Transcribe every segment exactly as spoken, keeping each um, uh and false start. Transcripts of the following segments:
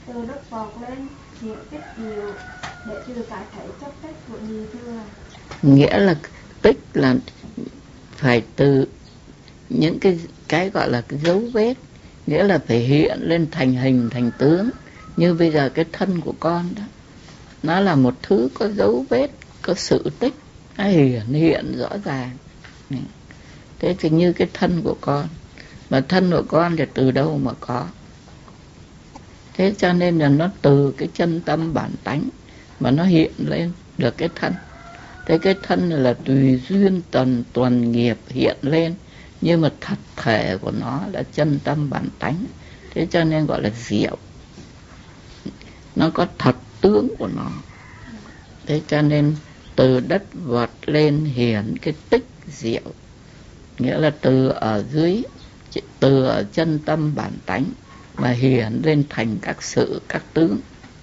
từ đất vọt lên hiện tích diệu để trừ cái thể chấp tích của nhị thừa. Nghĩa là tích là phải từ những cái cái gọi là cái dấu vết, nghĩa là phải hiện lên thành hình thành tướng. Như bây giờ cái thân của con đó, nó là một thứ có dấu vết, có sự tích, nó hiện hiện rõ ràng. Thế thì như cái thân của con, mà thân của con thì từ đâu mà có. Thế cho nên là nó từ cái chân tâm bản tánh mà nó hiện lên được cái thân. Thế cái thân là tùy duyên tần tuần nghiệp hiện lên, nhưng mà thật thể của nó là chân tâm bản tánh. Thế cho nên gọi là diệu. Nó có thật tướng của nó. Thế cho nên từ đất vọt lên hiện cái tích diệu, nghĩa là từ ở dưới, từ ở chân tâm bản tánh mà hiện lên thành các sự, các tướng,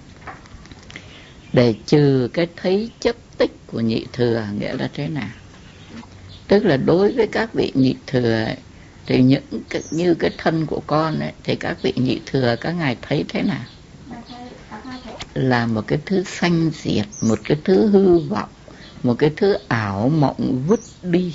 để trừ cái thấy chấp tích của nhị thừa. Nghĩa là thế nào? Tức là đối với các vị nhị thừa ấy, thì những cái, như cái thân của con ấy, thì các vị nhị thừa các ngài thấy thế nào? Là một cái thứ sanh diệt, một cái thứ hư vọng, một cái thứ ảo mộng vứt đi.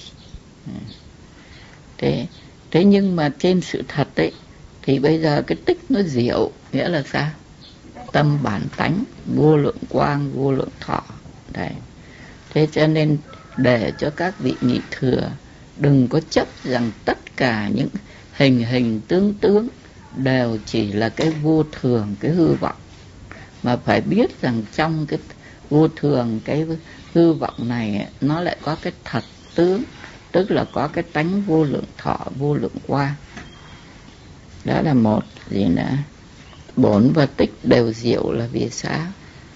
Thế, thế nhưng mà trên sự thật ấy, thì bây giờ cái tích nó diệu, nghĩa là sao? Tâm bản tánh, vô lượng quang, vô lượng thọ. Đấy. Thế cho nên để cho các vị nhị thừa đừng có chấp rằng tất cả những hình hình tướng tướng đều chỉ là cái vô thường, cái hư vọng, mà phải biết rằng trong cái vô thường, cái hư vọng này nó lại có cái thật tướng, tức là có cái tánh vô lượng thọ, vô lượng quang. Đó là một. Gì nữa? Bổn và tích đều diệu là vì sao?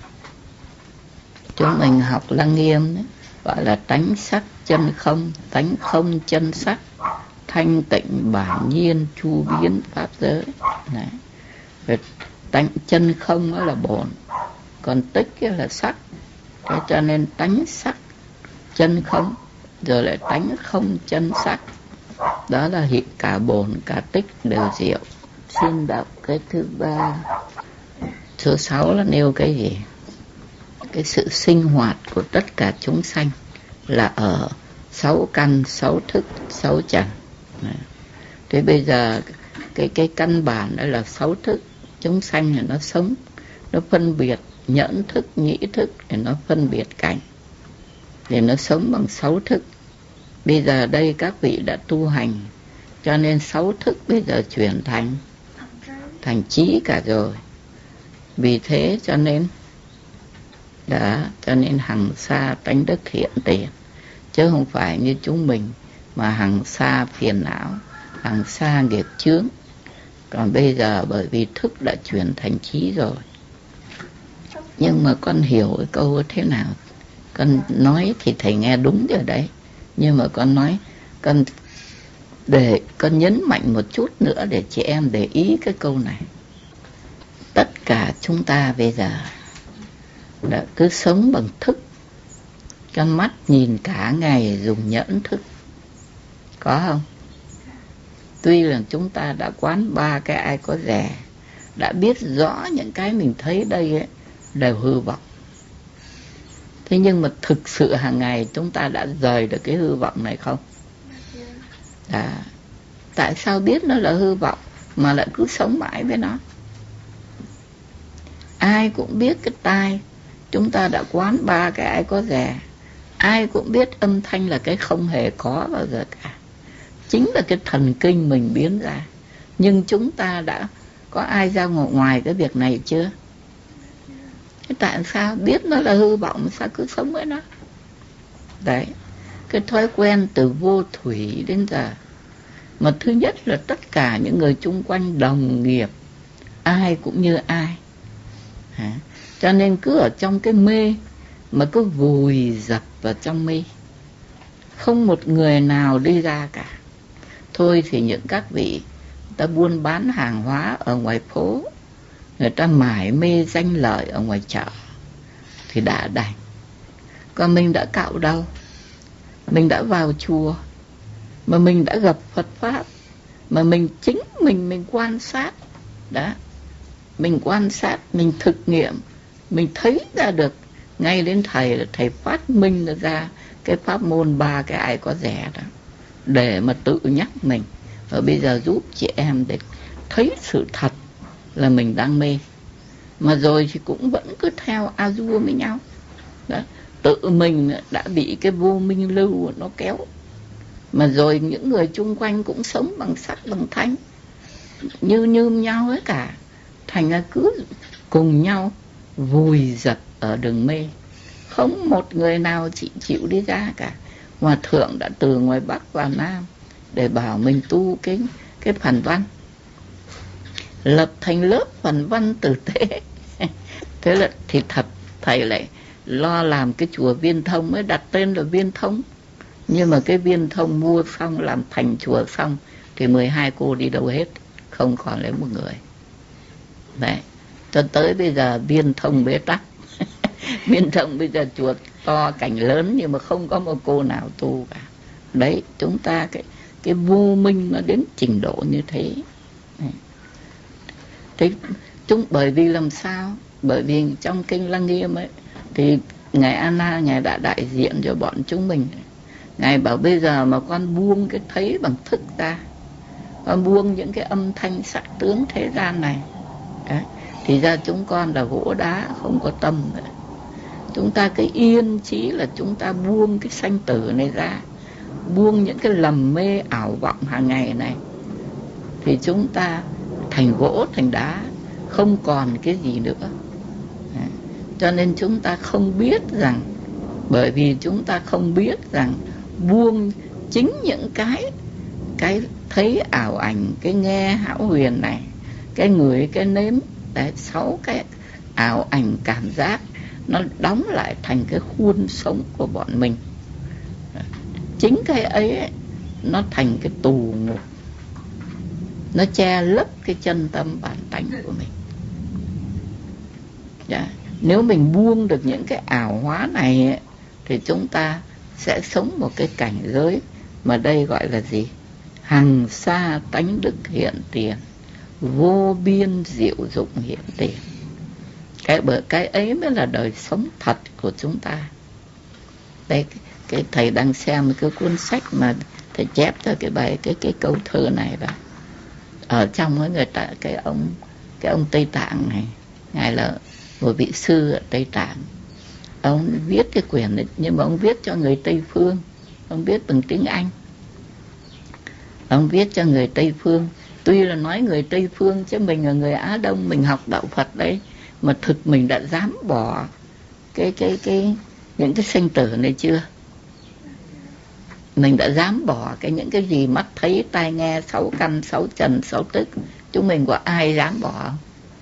Chúng mình học Lăng Nghiêm đấy, gọi là tánh sắc chân không, tánh không chân sắc, thanh tịnh bản nhiên chu biến pháp giới. Đấy. Rồi tánh chân không đó là bổn, còn tích là sắc. Thế cho nên tánh sắc chân không, rồi lại tánh không chân sắc. Đó là hiện cả bổn cả tích đều diệu. Xin đọc cái thứ ba. Số sáu là nêu cái gì? Cái sự sinh hoạt của tất cả chúng sanh là ở sáu căn, sáu thức, sáu trần. Thế bây giờ cái cái căn bản đó là sáu thức. Chúng sanh là nó sống, nó phân biệt nhẫn thức, nhĩ thức, để nó phân biệt cảnh, để nó sống bằng sáu thức. Bây giờ đây các vị đã tu hành, cho nên sáu thức bây giờ chuyển thành thành trí cả rồi. Vì thế cho nên đã cho nên hằng xa tánh đức hiện tiền, chứ không phải như chúng mình mà hằng xa phiền não, hằng xa nghiệp chướng. Còn bây giờ bởi vì thức đã chuyển thành trí rồi. Nhưng mà con hiểu cái câu thế nào? Con nói thì thầy nghe đúng rồi đấy, nhưng mà con nói con để con nhấn mạnh một chút nữa để chị em để ý cái câu này. Tất cả chúng ta bây giờ đã cứ sống bằng thức. Con mắt nhìn cả ngày dùng nhẫn thức, có không? Tuy là chúng ta đã quán ba cái ai có rẻ, đã biết rõ những cái mình thấy đây ấy đều hư vọng. Thế nhưng mà thực sự hàng ngày chúng ta đã rời được cái hư vọng này không? À, tại sao biết nó là hư vọng mà lại cứ sống mãi với nó? Ai cũng biết cái tai, chúng ta đã quán ba cái ai có rẻ. Ai cũng biết âm thanh là cái không hề có bao giờ cả, chính là cái thần kinh mình biến ra. Nhưng chúng ta đã có ai ra ngoài cái việc này chưa? Thế tại sao biết nó là hư vọng mà sao cứ sống với nó? Đấy, cái thói quen từ vô thủy đến giờ. Mà thứ nhất là tất cả những người chung quanh đồng nghiệp, ai cũng như ai. Hả? Cho nên cứ ở trong cái mê mà cứ vùi dập vào trong mê, không một người nào đi ra cả. Thôi thì những các vị người ta buôn bán hàng hóa ở ngoài phố, người ta mải mê danh lợi ở ngoài chợ thì đã đành. Còn mình đã cạo đầu, mình đã vào chùa, mà mình đã gặp Phật Pháp, mà mình chính mình mình quan sát, đó, mình quan sát, mình thực nghiệm, mình thấy ra được. Ngay đến thầy là thầy phát minh ra cái pháp môn ba cái ai có rẻ đó, để mà tự nhắc mình. Và bây giờ giúp chị em để thấy sự thật là mình đang mê. Mà rồi thì cũng vẫn cứ theo a dua với nhau đó. Tự mình đã bị cái vô minh lưu nó kéo. Mà rồi những người chung quanh cũng sống bằng sắc bằng thanh, như như nhau hết cả. Thành ra cứ cùng nhau vùi dập ở đường mê. Không một người nào chỉ chịu đi ra cả. Hòa thượng đã từ ngoài Bắc vào Nam để bảo mình tu cái, cái phần văn, lập thành lớp phần văn tử tế. Thế là thì thật thầy lại lo làm cái chùa Viên Thông, mới đặt tên là Viên Thông. Nhưng mà cái Viên Thông mua xong, làm thành chùa xong thì mười hai cô đi đâu hết, không còn lấy một người. Đấy, cho tới bây giờ Viên Thông bế tắc. Viên Thông bây giờ chùa to cảnh lớn nhưng mà không có một cô nào tu cả. Đấy, chúng ta cái cái vô minh nó đến trình độ như thế. Thế chúng bởi vì làm sao? Bởi vì trong kinh Lăng Nghiêm ấy thì ngài A Na, ngài đã đại diện cho bọn chúng mình. Ngài bảo bây giờ mà con buông cái thấy bằng thức ra, con buông những cái âm thanh sắc tướng thế gian này, đấy, thì ra chúng con là gỗ đá không có tâm nữa. Chúng ta cái yên chí là chúng ta buông cái sanh tử này ra, buông những cái lầm mê ảo vọng hàng ngày này, thì chúng ta thành gỗ thành đá, không còn cái gì nữa. Cho nên chúng ta không biết rằng, bởi vì chúng ta không biết rằng buông chính những cái cái thấy ảo ảnh, cái nghe hão huyền này, cái ngửi, cái nếm, đấy, sáu cái ảo ảnh cảm giác nó đóng lại thành cái khuôn sống của bọn mình. Chính cái ấy nó thành cái tù ngục, nó che lấp cái chân tâm bản tánh của mình. Dạ. Nếu mình buông được những cái ảo hóa này ấy, thì chúng ta sẽ sống một cái cảnh giới mà đây gọi là gì? Hằng sa tánh đức hiện tiền, vô biên diệu dụng hiện tiền. Cái bởi cái ấy mới là đời sống thật của chúng ta. Đây, cái, cái thầy đang xem cái cuốn sách mà thầy chép cho cái bài cái cái câu thơ này đó. Ở trong với người ta, cái ông cái ông Tây Tạng này, ngài là một vị sư ở Tây Tạng. Ông viết cái quyển này, nhưng mà ông viết cho người Tây Phương, ông viết bằng tiếng Anh. Ông viết cho người Tây Phương. Tuy là nói người Tây Phương chứ mình là người Á Đông, mình học đạo Phật đấy, mà thực mình đã dám bỏ cái cái cái những cái sanh tử này chưa? Mình đã dám bỏ cái những cái gì mắt thấy, tai nghe, sáu căn, sáu trần, sáu tức. Chúng mình có ai dám bỏ?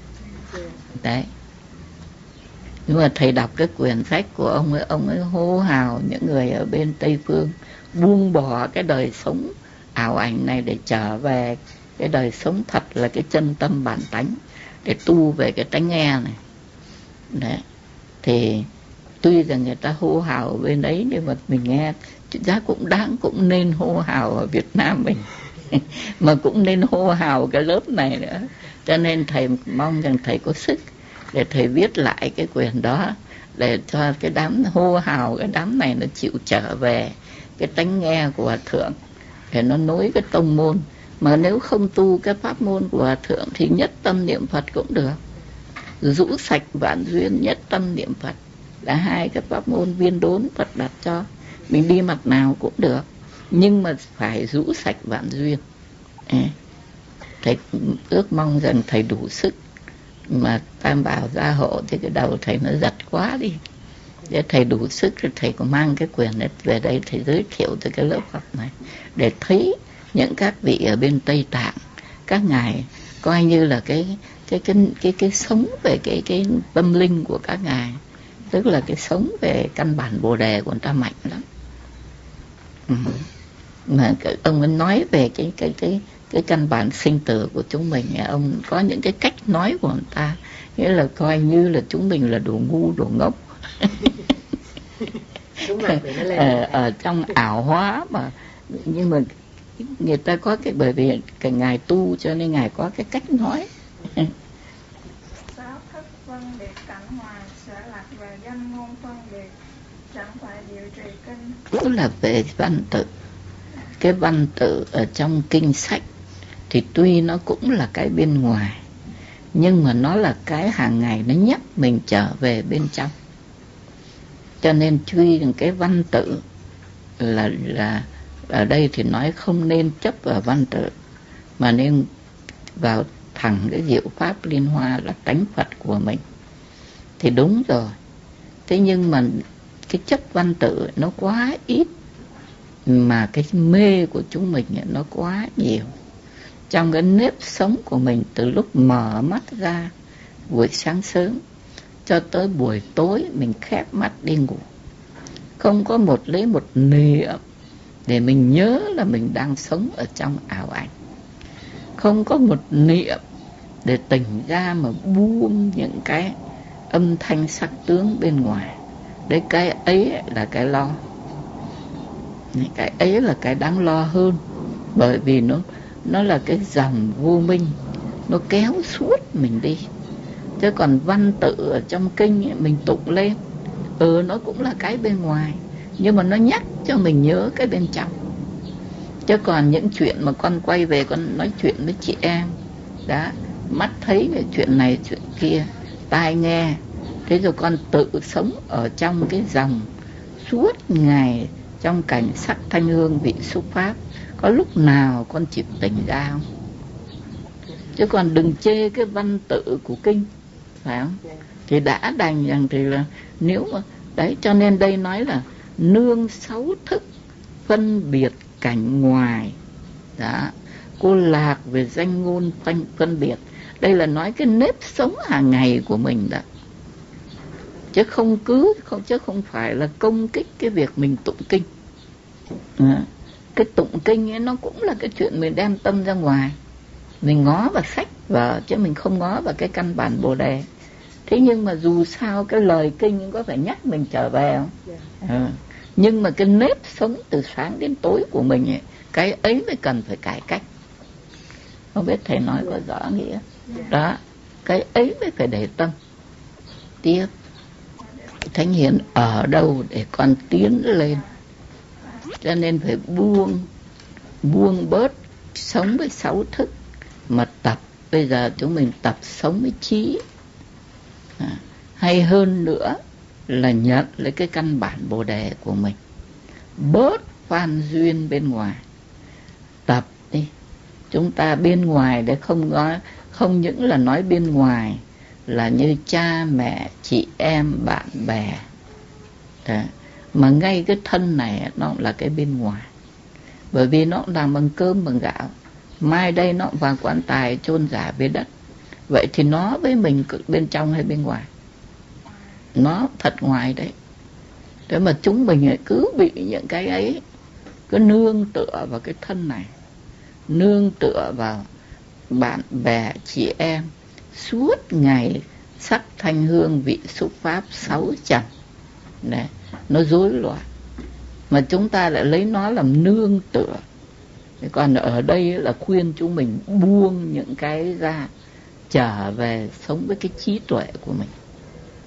Đấy. Nhưng mà thầy đọc cái quyển sách của ông ấy, ông ấy hô hào những người ở bên Tây Phương buông bỏ cái đời sống ảo ảnh này để trở về cái đời sống thật là cái chân tâm bản tánh, để tu về cái tánh nghe này. Đấy. Thì tuy rằng người ta hô hào ở bên đấy, nhưng mà mình nghe thực ra cũng đáng, cũng nên hô hào ở Việt Nam mình. Mà cũng nên hô hào cái lớp này nữa. Cho nên thầy mong rằng thầy có sức để thầy viết lại cái quyển đó, để cho cái đám hô hào, cái đám này nó chịu trở về cái tánh nghe của Hòa Thượng, để nó nối cái tông môn. Mà nếu không tu cái pháp môn của Hòa Thượng thì nhất tâm niệm Phật cũng được, rũ sạch vạn duyên, nhất tâm niệm Phật là hai cái pháp môn viên đốn Phật đặt cho mình, đi mặt nào cũng được, nhưng mà phải rũ sạch vạn duyên. Thầy ước mong rằng thầy đủ sức, mà Tam Bảo gia hộ thì cái đầu thầy nó giật quá đi. Để thầy đủ sức thì thầy có mang cái quyển này về đây, thầy giới thiệu tới cái lớp học này, để thấy những các vị ở bên Tây Tạng, các ngài coi như là cái cái cái cái cái sống về cái cái tâm linh của các ngài, tức là cái sống về căn bản Bồ đề của người ta mạnh lắm. Ừ. Mà ông ấy nói về cái cái cái cái căn bản sinh tử của chúng mình, ông có những cái cách nói của người ta, nghĩa là coi như là chúng mình là đồ ngu, đồ ngốc. ở, ở trong ảo hóa mà, nhưng mà người ta có cái, bởi vì cái ngài tu cho nên ngài có cái cách nói. cảnh ngoài sẽ lạc về danh ngôn phân biệt, chẳng phải điều trì kinh. Tức là về văn tự. Cái văn tự ở trong kinh sách thì tuy nó cũng là cái bên ngoài, nhưng mà nó là cái hàng ngày nó nhắc mình trở về bên trong. Cho nên truy cái văn tự là là ở đây thì nói không nên chấp vào văn tự, mà nên vào thẳng cái diệu pháp liên hoa là tánh Phật của mình. Thì đúng rồi. Thế nhưng mà cái chấp văn tự nó quá ít, mà cái mê của chúng mình nó quá nhiều. Trong cái nếp sống của mình, từ lúc mở mắt ra buổi sáng sớm cho tới buổi tối mình khép mắt đi ngủ, không có một lấy một niệm để mình nhớ là mình đang sống ở trong ảo ảnh, không có một niệm để tỉnh ra mà buông những cái âm thanh sắc tướng bên ngoài. Đấy, cái ấy là cái lo. Cái ấy là cái đáng lo hơn, bởi vì nó nó là cái dòng vô minh, nó kéo suốt mình đi. Chứ còn văn tự ở trong kinh ấy, mình tụng lên, ừ nó cũng là cái bên ngoài, nhưng mà nó nhắc cho mình nhớ cái bên trong. Chứ còn những chuyện mà con quay về con nói chuyện với chị em đó, mắt thấy cái chuyện này chuyện kia, tai nghe, thế rồi con tự sống ở trong cái dòng suốt ngày trong cảnh sắc thanh hương vị xúc pháp, có lúc nào con chịu tỉnh ra không? Chứ còn đừng chê cái văn tự của kinh, phải không? Thì đã đành rằng thì là nếu mà đấy, cho nên đây nói là nương sáu thức phân biệt cảnh ngoài đó, cô lạc về danh ngôn phân, phân biệt. Đây là nói cái nếp sống hàng ngày của mình đó, chứ không cứ không chứ không phải là công kích cái việc mình tụng kinh. À, cái tụng kinh ấy nó cũng là cái chuyện mình đem tâm ra ngoài, mình ngó vào sách vở chứ mình không ngó vào cái căn bản Bồ Đề. Thế nhưng mà dù sao cái lời kinh có phải nhắc mình trở về không? À, nhưng mà cái nếp sống từ sáng đến tối của mình ấy, cái ấy mới cần phải cải cách. Không biết thầy nói có rõ nghĩa đó, cái ấy mới phải để tâm. Tiếp, Thánh Hiền ở đâu để con tiến lên? Cho nên phải buông buông bớt sống với sáu thức, mà tập. Bây giờ chúng mình tập sống với trí. À, hay hơn nữa là nhận lấy cái căn bản Bồ Đề của mình, bớt phan duyên bên ngoài. Tập đi. Chúng ta bên ngoài để không nói, không những là nói bên ngoài là như cha mẹ, chị em, bạn bè đó, mà ngay cái thân này nó là cái bên ngoài. Bởi vì nó làm bằng cơm bằng gạo, mai đây nó vào quan tài chôn rả về đất. Vậy thì nó với mình bên trong hay bên ngoài? Nó thật ngoài đấy. Thế mà chúng mình cứ bị những cái ấy, cứ nương tựa vào cái thân này, nương tựa vào bạn bè chị em, suốt ngày sắc thanh hương vị xúc pháp sáu trần. Đấy, nó rối loạn. Mà chúng ta lại lấy nó làm nương tựa. Còn ở đây là khuyên chúng mình buông những cái ra, trở về sống với cái trí tuệ của mình.